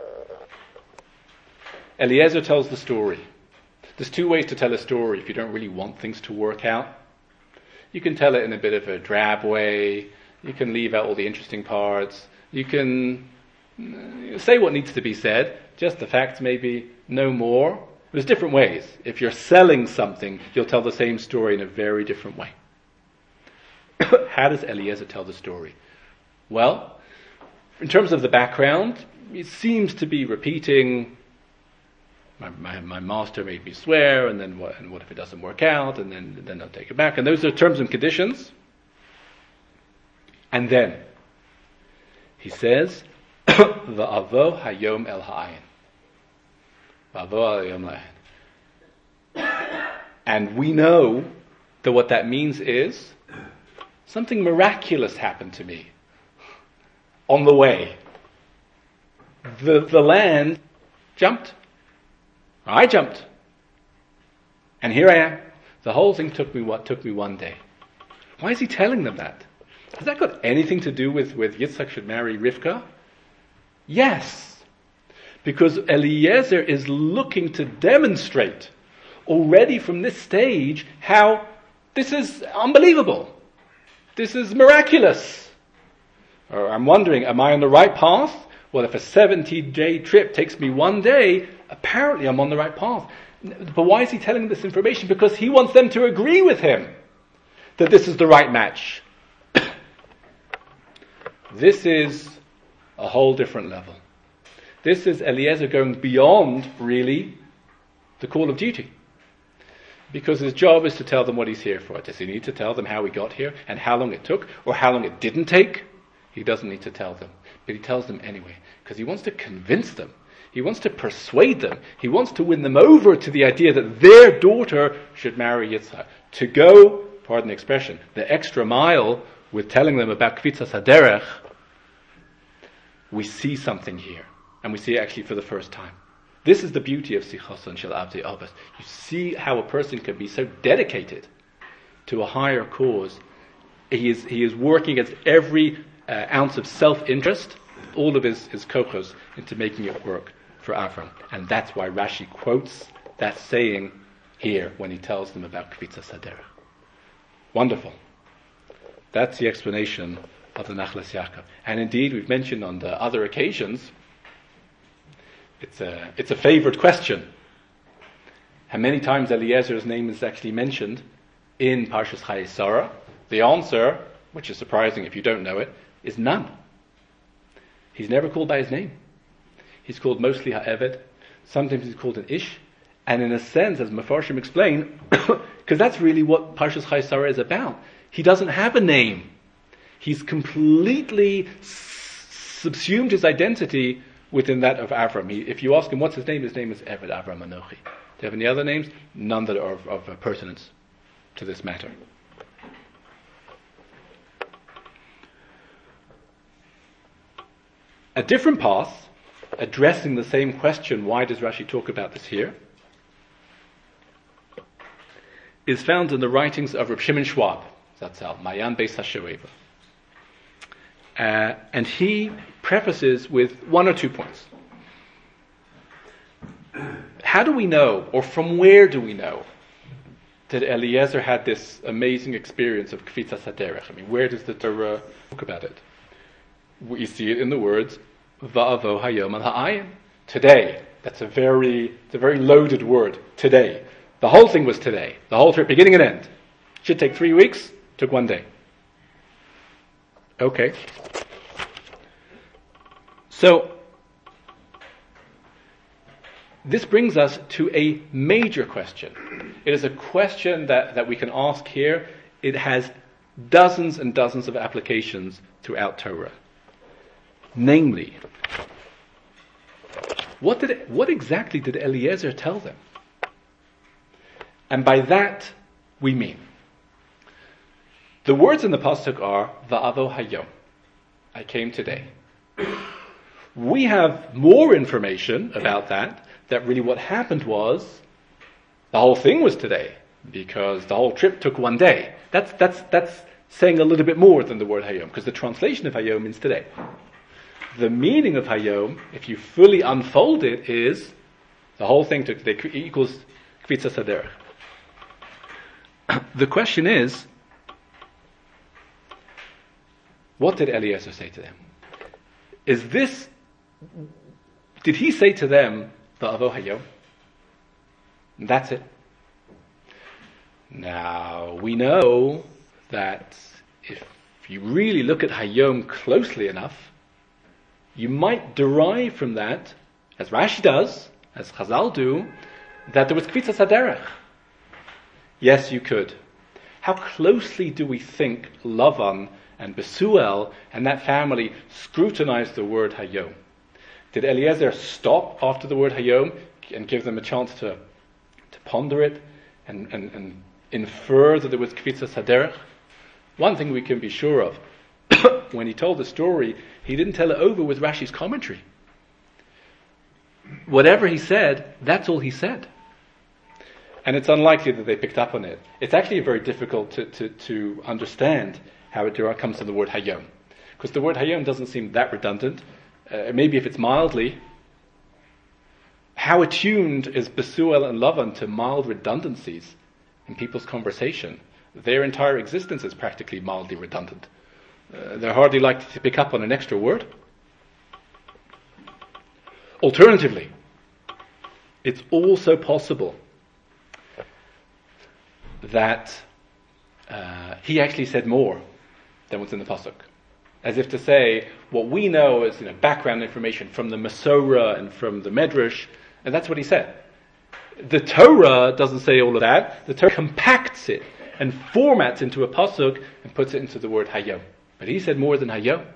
Eliezer tells the story. There's two ways to tell a story if you don't really want things to work out. You can tell it in a bit of a drab way. You can leave out all the interesting parts. You can Say what needs to be said, just the facts, maybe no more. There's different ways. If you're selling something, you'll tell the same story in a very different way. How does Eliezer tell the story? Well, in terms of the background, it seems to be repeating, my master made me swear, and then what if it doesn't work out, and then I'll take it back. And those are terms and conditions. And then he says, Va'avo hayom el ha'ayin. Va'avo hayom ha'ayin. And we know that what that means is something miraculous happened to me on the way. The land jumped. I jumped. And here I am. The whole thing took me 1 day. Why is he telling them that? Has that got anything to do with Yitzchak should marry Rivka? Yes. Because Eliezer is looking to demonstrate already from this stage how this is unbelievable. This is miraculous. Or I'm wondering, am I on the right path? Well, if a 70-day trip takes me 1 day, apparently I'm on the right path. But why is he telling this information? Because he wants them to agree with him that this is the right match. This is a whole different level. This is Eliezer going beyond, really, the call of duty. Because his job is to tell them what he's here for. Does he need to tell them how he got here and how long it took or how long it didn't take? He doesn't need to tell them. But he tells them anyway. Because he wants to convince them. He wants to persuade them. He wants to win them over to the idea that their daughter should marry Yitzhak. To go, pardon the expression, the extra mile with telling them about Kvitzas HaDerech, we see something here. And we see it actually for the first time. This is the beauty of Sichason Shel Avdei Abbas. You see how a person can be so dedicated to a higher cause. He is working against every ounce of self-interest, all of his kochos, into making it work for Avram. And that's why Rashi quotes that saying here when he tells them about Kvitzas HaDerech. Wonderful. That's the explanation of the Nachlas Yaakov. And indeed, we've mentioned on the other occasions, it's a favorite question. How many times Eliezer's name is actually mentioned in Parshas Chayei Sarah? The answer, which is surprising if you don't know it, is none. He's never called by his name. He's called mostly Ha'eved. Sometimes he's called an Ish. And in a sense, as Mefarshim explain, because that's really what Parshas Chayei Sarah is about. He doesn't have a name. He's completely subsumed his identity within that of Avram. If you ask him what's his name is Eved Avram Anochi. Do you have any other names? None that are of pertinence to this matter. A different path, addressing the same question, why does Rashi talk about this here, is found in the writings of Reb Shimon Schwab, Zatzal, Mayan Beis HaShoeva. And he prefaces with 1 or 2 points. How do we know, or from where do we know, that Eliezer had this amazing experience of Kvitzas HaDerech? I mean, where does the Torah talk about it? We see it in the words, Va'avo hayom al ha'ayin. Today. It's a very loaded word. Today. The whole thing was today. The whole trip, beginning and end. Should take 3 weeks, took 1 day. Okay. So, this brings us to a major question. It is a question that we can ask here. It has dozens and dozens of applications throughout Torah. Namely, what exactly did Eliezer tell them? And by that, we mean, the words in the pasuk are, Va'avo hayom. I came today. We have more information about that really what happened was, the whole thing was today, because the whole trip took 1 day. That's saying a little bit more than the word hayom, because the translation of hayom means today. The meaning of hayom, if you fully unfold it, is the whole thing took today equals Kvitzas HaDerech. The question is, what did Eliezer say to them? Is this Did he say to them, Va'avo hayom? And that's it. Now, we know that if you really look at hayom closely enough, you might derive from that, as Rashi does, as Chazal do, that there was Kvitzas Haderech. Yes, you could. How closely do we think Lavan and Besuel and that family scrutinized the word hayom? Did Eliezer stop after the word hayom and give them a chance to ponder it and infer that there was Kvitzas Haderech? One thing we can be sure of, when he told the story, he didn't tell it over with Rashi's commentary. Whatever he said, that's all he said. And it's unlikely that they picked up on it. It's actually very difficult to understand how it comes to the word hayom. Because the word hayom doesn't seem that redundant. Maybe if it's mildly. How attuned is Besuel and Lavan to mild redundancies in people's conversation? Their entire existence is practically mildly redundant. They're hardly likely to pick up on an extra word. Alternatively, it's also possible that he actually said more than what's in the pasuk, as if to say what we know as background information from the Masorah and from the Medrash, and that's what he said. The Torah doesn't say all of that. The Torah compacts it and formats into a pasuk and puts it into the word hayom. But he said more than hayom.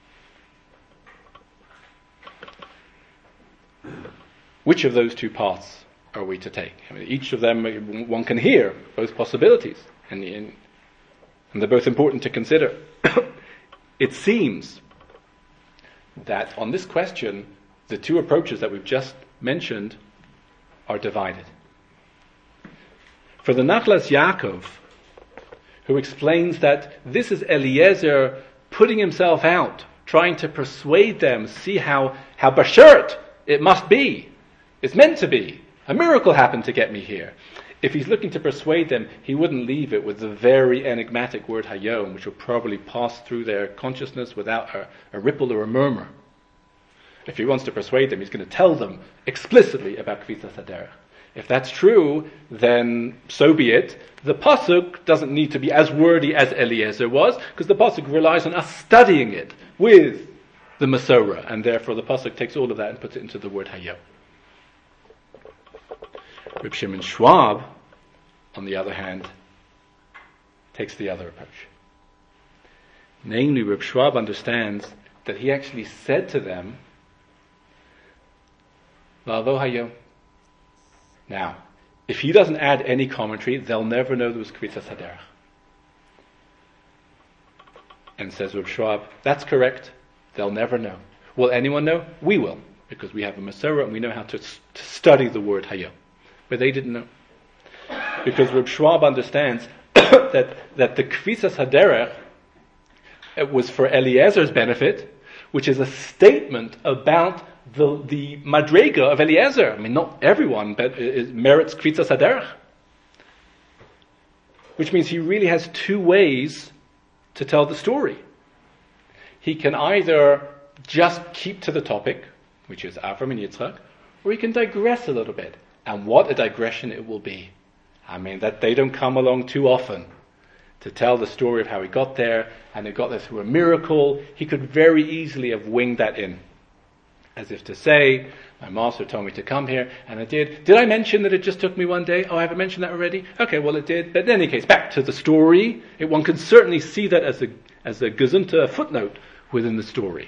Which of those two paths are we to take? I mean, each of them, one can hear both possibilities, and they're both important to consider. It seems that on this question, the two approaches that we've just mentioned are divided. For the Nachlas Yaakov, who explains that this is Eliezer putting himself out, trying to persuade them, see how bashert it must be. It's meant to be. A miracle happened to get me here. If he's looking to persuade them, he wouldn't leave it with the very enigmatic word hayom, which will probably pass through their consciousness without a ripple or a murmur. If he wants to persuade them, he's going to tell them explicitly about Kvitzas Haderech. If that's true, then so be it. The pasuk doesn't need to be as wordy as Eliezer was, because the pasuk relies on us studying it with the Masorah, and therefore the pasuk takes all of that and puts it into the word hayom. Reb Shimon Schwab, on the other hand, takes the other approach. Namely, Reb Schwab understands that he actually said to them, Va'avo hayom. Now, if he doesn't add any commentary, they'll never know there was Kvitzas Haderech. And says Reb Schwab, that's correct, they'll never know. Will anyone know? We will, because we have a Masorah and we know how to study the word hayom. But they didn't know. Because Reb Schwab understands that the Kvitzas Haderech was for Eliezer's benefit, which is a statement about the madrega of Eliezer. I mean, not everyone merits Kvitzas Haderech. Which means he really has two ways to tell the story. He can either just keep to the topic, which is Avram and Yitzchak, or he can digress a little bit. And what a digression it will be. I mean, that they don't come along too often to tell the story of how he got there, and he got there through a miracle. He could very easily have winged that in. As if to say, my master told me to come here, and I did. Did I mention that it just took me one day? Oh, I haven't mentioned that already? Okay, well it did. But in any case, back to the story. One can certainly see that as a gesunta footnote within the story.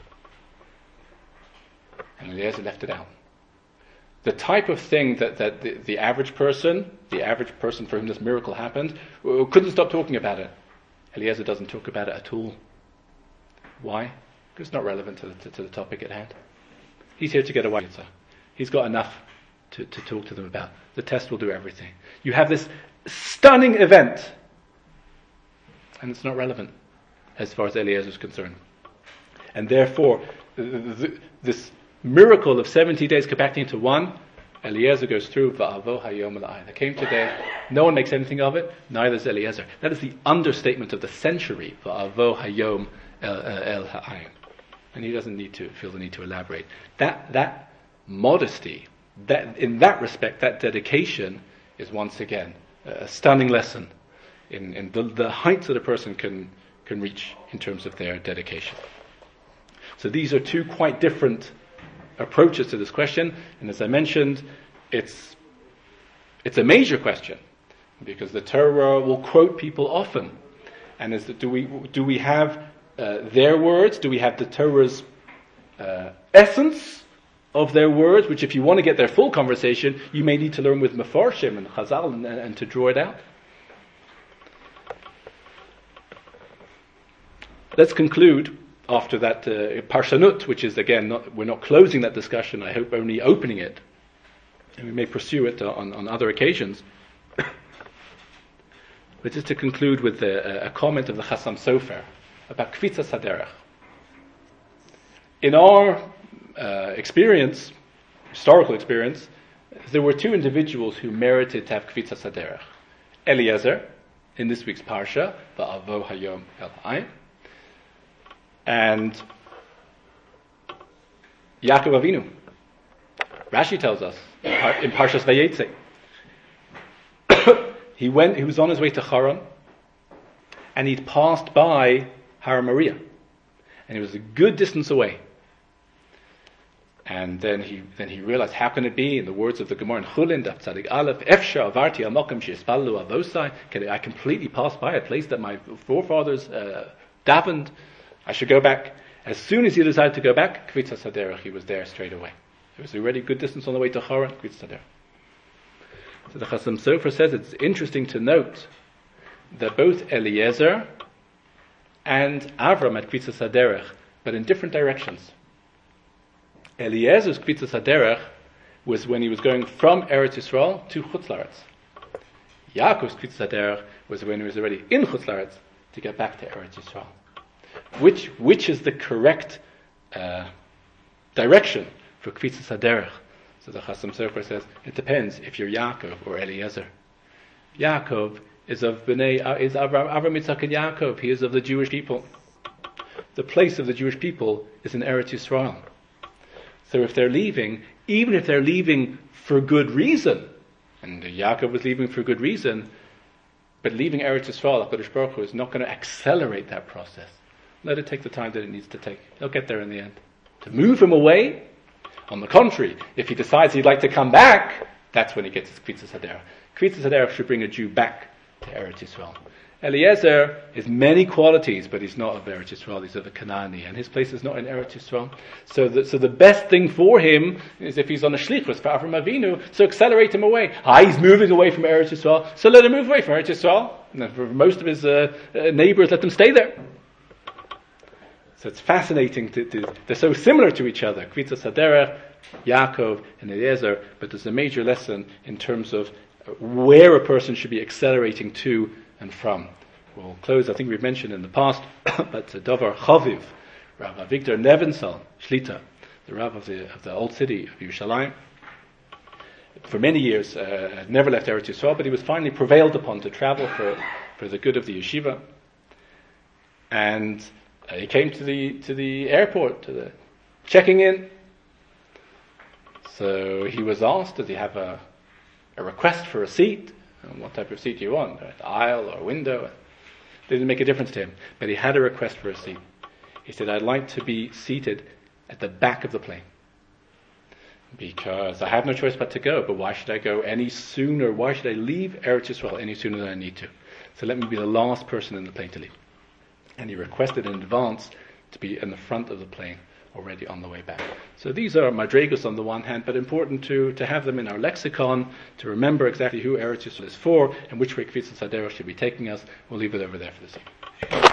And Eliezer left it out. The type of thing that the average person for whom this miracle happened, couldn't stop talking about it. Eliezer doesn't talk about it at all. Why? Because it's not relevant to the topic at hand. He's here to get away. He's got enough to talk to them about. The test will do everything. You have this stunning event, and it's not relevant as far as Eliezer is concerned. And therefore, this miracle of 70 days compacting into one, Eliezer goes through, Va'avo hayom elai. That came today. No one makes anything of it, neither is Eliezer. That is the understatement of the century, Va'avo hayom el ha'ayim. and he doesn't feel the need to elaborate. That modesty, that in that respect, that dedication is once again a stunning lesson in the heights that a person can reach in terms of their dedication. So these are two quite different approaches to this question, and as I mentioned, it's a major question because the Torah will quote people often. And do we have their words? Do we have the Torah's essence of their words? Which, if you want to get their full conversation, you may need to learn with Mefarshim and Chazal and to draw it out. Let's conclude after that Parshanut, which is again we're not closing that discussion. I hope only opening it, and we may pursue it on other occasions. But just to conclude with a comment of the Chassam Sofer about Kvitzas Haderech. In our experience, historical experience, there were two individuals who merited to have Kvitzas Haderech. Eliezer, in this week's Parsha, Va'avo Hayom El Ha'ayin, and Yaakov Avinu. Rashi tells us in Parshas Vayetze. He was on his way to Haran, and he'd passed by Har Moriah, and he was a good distance away. And then he realized, how can it be? In the words of the Gemara in Chulin, Daf Tzadik Aleph, Efsha avarti al makom she'ispalu avosai. I completely passed by a place that my forefathers davened. I should go back. As soon as he decided to go back, Kvitzas Haderech, he was there straight away. It was already a good distance on the way to Haran, Kvitzas Haderech. So the Chassam Sofer says it's interesting to note that both Eliezer and Avram had Kvitzas Haderech, but in different directions. Eliezer's Kvitzas Haderech was when he was going from Eretz Yisrael to Chutz La'aretz. Yaakov's Kvitzas Haderech was when he was already in Chutz La'aretz to get back to Eretz Yisrael. Which is the correct direction for Kvitzas Haderech? So the Chassam Sofer says it depends if you're Yaakov or Eliezer. Yaakov is of Avram, Yitzchak, and Yaakov. He is of the Jewish people. The place of the Jewish people is in Eretz Yisrael. So if they're leaving, even if they're leaving for good reason, and Yaakov was leaving for good reason, but leaving Eretz Yisrael, HaKadosh Baruch Hu is not going to accelerate that process. Let it take the time that it needs to take. They'll get there in the end. To move him away, on the contrary, if he decides he'd like to come back, that's when he gets his Kvitzas Haderech. Kvitzas Haderech should bring a Jew back to Eretz Yisrael. Eliezer has many qualities, but he's not of Eretz Yisrael. He's of a Canaani, and his place is not in Eretz Yisrael. So the best thing for him is if he's on a shlichus for Avram Avinu, so accelerate him away. He's moving away from Eretz Yisrael, so let him move away from Eretz Yisrael. And for most of his neighbors, let them stay there. So it's fascinating. They're so similar to each other. Kvitzas Haderech, Yaakov, and Eliezer, but there's a major lesson in terms of where a person should be accelerating to and from. We'll close, I think we've mentioned in the past, but Dover Chaviv, Rav Avigdor Nebenzahl, Shlita, the Rav of the old city of Yerushalayim, for many years never left Eretz Yisrael, but he was finally prevailed upon to travel for the good of the yeshiva. And he came to the airport, to the checking in. So he was asked, does he have a request for a seat? And what type of seat do you want? An aisle or a window? It didn't make a difference to him. But he had a request for a seat. He said, I'd like to be seated at the back of the plane. Because I have no choice but to go. But why should I go any sooner? Why should I leave Eretz Yisrael any sooner than I need to? So let me be the last person in the plane to leave. And he requested in advance to be in the front of the plane, already on the way back. So these are madrigos on the one hand, but important to have them in our lexicon, to remember exactly who Eretz Yisrael is for, and which way Kvitzas Haderech should be taking us. We'll leave it over there for this evening.